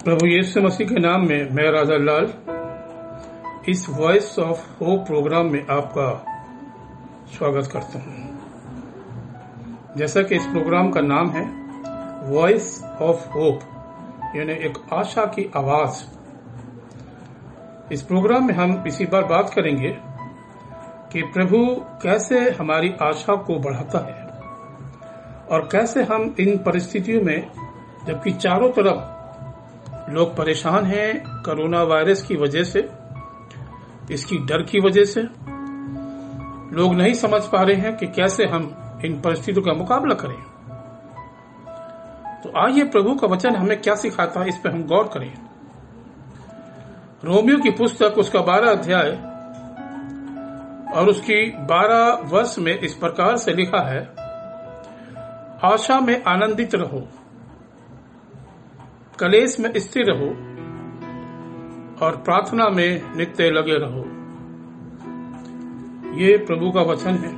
प्रभु यीशु मसीह के नाम में मैं राजा लाल इस वॉइस ऑफ होप प्रोग्राम में आपका स्वागत करता हूं। जैसा कि इस प्रोग्राम का नाम है वॉइस ऑफ होप, यानी एक आशा की आवाज। इस प्रोग्राम में हम इसी बार बात करेंगे कि प्रभु कैसे हमारी आशा को बढ़ाता है और कैसे हम इन परिस्थितियों में, जबकि चारों तरफ लोग परेशान हैं कोरोना वायरस की वजह से, इसकी डर की वजह से, लोग नहीं समझ पा रहे हैं कि कैसे हम इन परिस्थितियों का मुकाबला करें। तो आइए प्रभु का वचन हमें क्या सिखाता है, इस पर हम गौर करें। रोमियो की पुस्तक उसका 12 अध्याय और उसकी 12 वर्ष में इस प्रकार से लिखा है, आशा में आनंदित रहो, कलेश में स्थिर रहो और प्रार्थना में नित्य लगे रहो। ये प्रभु का वचन है।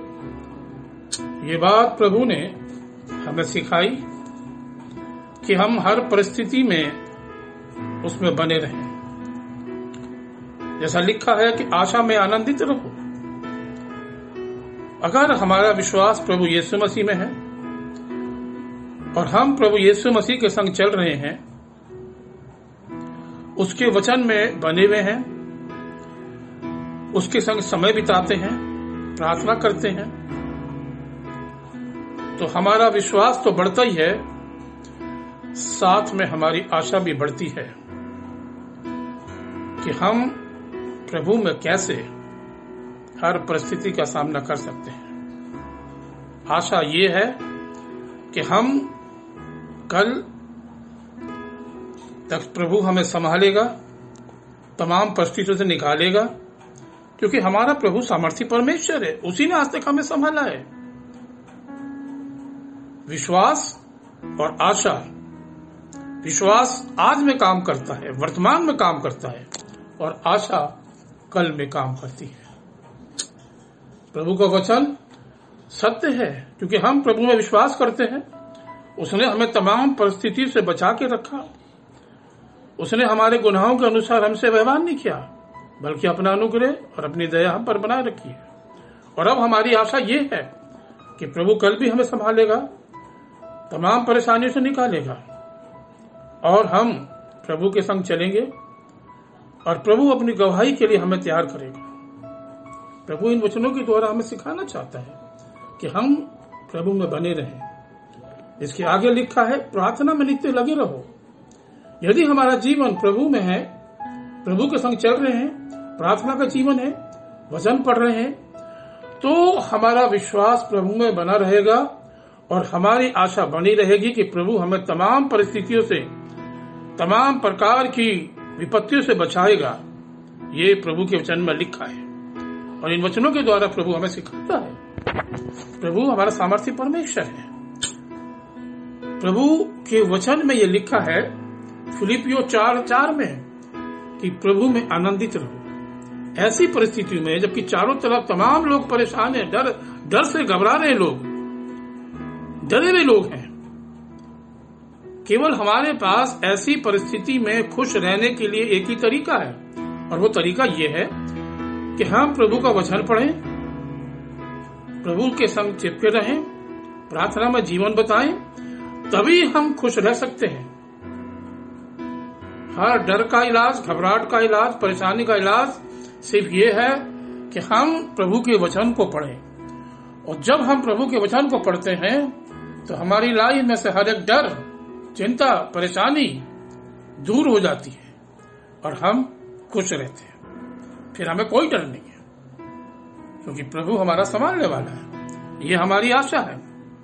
ये बात प्रभु ने हमें सिखाई कि हम हर परिस्थिति में उसमें बने रहें। जैसा लिखा है कि आशा में आनंदित रहो। अगर हमारा विश्वास प्रभु यीशु मसीह में है और हम प्रभु यीशु मसीह के संग चल रहे हैं, उसके वचन में बने हुए हैं, उसके संग समय बिताते हैं, प्रार्थना करते हैं, तो हमारा विश्वास तो बढ़ता ही है, साथ में हमारी आशा भी बढ़ती है कि हम प्रभु में कैसे हर परिस्थिति का सामना कर सकते हैं। आशा ये है कि हम कल तक प्रभु हमें संभालेगा, तमाम परिस्थितियों से निकालेगा, क्योंकि हमारा प्रभु सामर्थी परमेश्वर है। उसी ने आज तक हमें संभाला है। विश्वास और आशा, विश्वास आज में काम करता है, वर्तमान में काम करता है, और आशा कल में काम करती है। प्रभु का वचन सत्य है, क्योंकि हम प्रभु में विश्वास करते हैं। उसने हमें तमाम परिस्थिति से बचा के रखा। उसने हमारे गुनाहों के अनुसार हमसे व्यवहार नहीं किया, बल्कि अपना अनुग्रह और अपनी दया हम पर बनाए रखी है। और अब हमारी आशा ये है कि प्रभु कल भी हमें संभालेगा, तमाम परेशानियों से निकालेगा, और हम प्रभु के संग चलेंगे और प्रभु अपनी गवाही के लिए हमें तैयार करेगा। प्रभु इन वचनों के द्वारा हमें सिखाना चाहता है कि हम प्रभु में बने रहें। इसके आगे लिखा है, प्रार्थना में नित्य लगे रहो। यदि हमारा जीवन प्रभु में है, प्रभु के संग चल रहे हैं, प्रार्थना का जीवन है, वचन पढ़ रहे हैं, तो हमारा विश्वास प्रभु में बना रहेगा और हमारी आशा बनी रहेगी कि प्रभु हमें तमाम परिस्थितियों से, तमाम प्रकार की विपत्तियों से बचाएगा। ये प्रभु के वचन में लिखा है और इन वचनों के द्वारा प्रभु हमें सिखाता है। प्रभु हमारा सामर्थी परमेश्वर है। प्रभु के वचन में ये लिखा है फिलिपियों 4:4 में कि प्रभु में आनंदित रहो। ऐसी परिस्थिति में, जबकि चारों तरफ तमाम लोग परेशान हैं, डर से घबरा रहे लोग, डरे हुए लोग हैं, केवल हमारे पास ऐसी परिस्थिति में खुश रहने के लिए एक ही तरीका है, और वो तरीका ये है कि हम प्रभु का वचन पढ़ें, प्रभु के संग चिपके रहें, प्रार्थना में जीवन बताएं, तभी हम खुश रह सकते हैं। हर डर का इलाज, घबराहट का इलाज, परेशानी का इलाज सिर्फ ये है कि हम प्रभु के वचन को पढ़ें। और जब हम प्रभु के वचन को पढ़ते हैं तो हमारी लाइफ में से हर एक डर, चिंता, परेशानी दूर हो जाती है और हम खुश रहते हैं। फिर हमें कोई डर नहीं है, क्योंकि प्रभु हमारा संभालने वाला है। ये हमारी आशा है।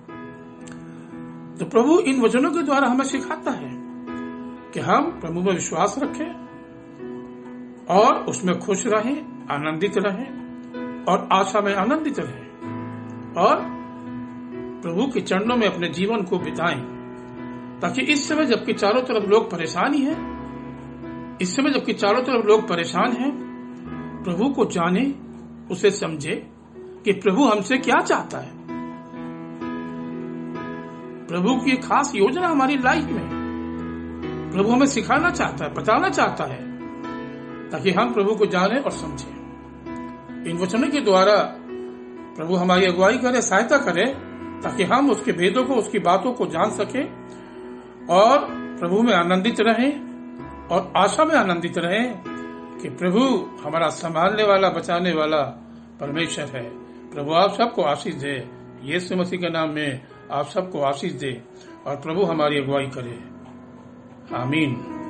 तो प्रभु इन वचनों के द्वारा हमें सिखाता है कि हम प्रभु में विश्वास रखें और उसमें खुश रहें, आनंदित रहें और आशा में आनंदित रहें, और प्रभु के चरणों में अपने जीवन को बिताएं, ताकि इस समय जबकि चारों तरफ लोग परेशानी है, इस समय जबकि चारों तरफ लोग परेशान हैं, प्रभु को जाने, उसे समझे कि प्रभु हमसे क्या चाहता है। प्रभु की खास योजना हमारी लाइफ में, प्रभु हमें सिखाना चाहता है, बताना चाहता है, ताकि हम प्रभु को जाने और समझें। इन वचनों के द्वारा प्रभु हमारी अगुवाई करे, सहायता करे, ताकि हम उसके भेदों को, उसकी बातों को जान सके और प्रभु में आनंदित रहें और आशा में आनंदित रहें कि प्रभु हमारा संभालने वाला, बचाने वाला परमेश्वर है। प्रभु आप सबको आशीष दे, यीशु मसीह के नाम में आप सबको आशीष दे और प्रभु हमारी अगुवाई करे। आमीन।